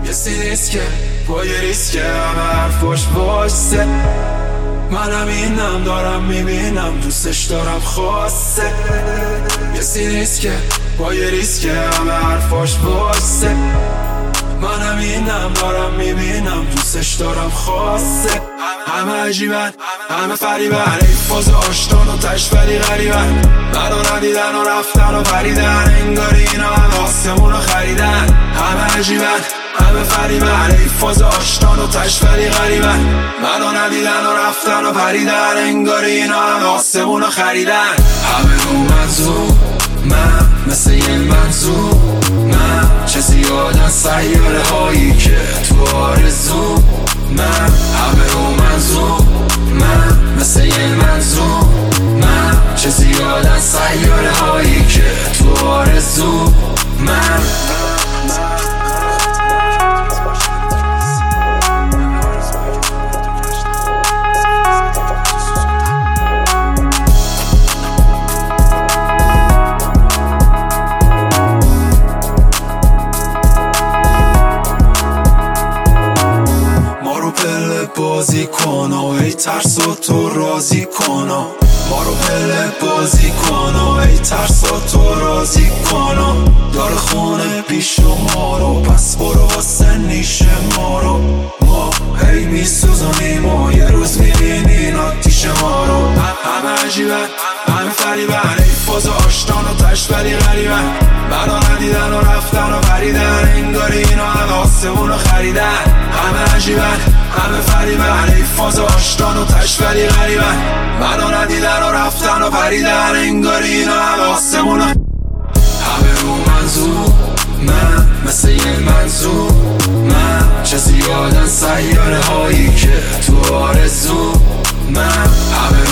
کسی نیست که با یه ریسک همه حرفاش واسه منم اینم دارم میبینم دوستش دارم خواسته کسی نیست که با یه ریسک همه حرفاش واسه منم اینم دارم میبینم دوستش دارم خواسته همه عجیبن همه فریبن ای فاز آشتان و تش ولی غریبن منو ندیدن و رفتن و پریدن انگاری اینا همه آسمونو خریدن همه عجیبن همه فریبن ای فاز آشتان و تش ولی غریبن منو ندیدن و رفتن و پریدن انگاری اینا همه آسمونو خریدن همه رو منظور من مثل یه منظور من چه زیادن سیاره هایی که تو آرزو من همه رو منظور من مثل یه منظور من چه زیادن سیاره هایی که تو آرزو من بازی کن و ای ترسا تو راضی کن ما رو پله بازی کن و ای ترسا تو راضی کن داره خونه پیش ما رو پس برو واسه نیش ما رو ما هی میسوزونیم و یه روز میبینین آتیش ما رو همه عجیبن همه فریبن ای فاز آشتان و تش ولی غریبن منو ندیدن و رفتن و پریدن انگاری اینا همه آسمونو خریدن همه عجیبن همه فریبن ای فاز آشتان و تش ولی غریبن منو ندیدن و رفتن و پریدن انگاری اینا همه آسمونو همه رو منظور من مثل یه منظور من چه زیادن سیاره هایی که تو آرزو من همه